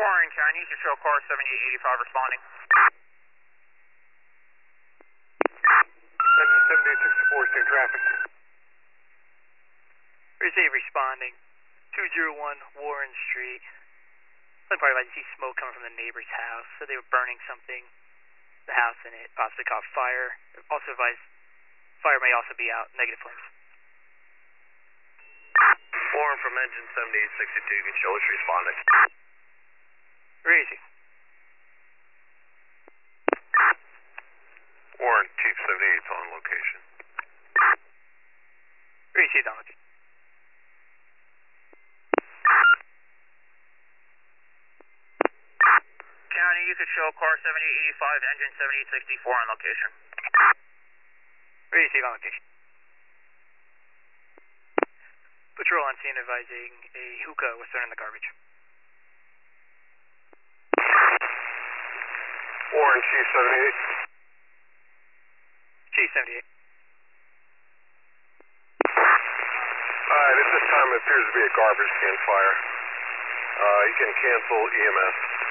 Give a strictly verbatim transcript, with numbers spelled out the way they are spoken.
Warren County, control car seventy-eight eighty-five responding. Engine seventy-eight sixty-four, seeing traffic. Receive responding. two oh one Warren Street. One part I see smoke coming from the neighbor's house, so they were burning something. The house and it possibly caught fire. Also advised, fire may also be out. Negative flames. Warren from engine seventy-eight sixty-two, you can show us responding. Easy. Warren, Chief seventy-eight on location. Received on location. County, you could show car seventy-eight eighty-five, engine seventy-eight sixty-four on location. Receive on location. Patrol on scene advising a hookah was thrown in the garbage. Warren, Chief seventy-eight. Chief seventy-eight. Alright, at this time it appears to be a garbage can fire. Uh, you can cancel E M S.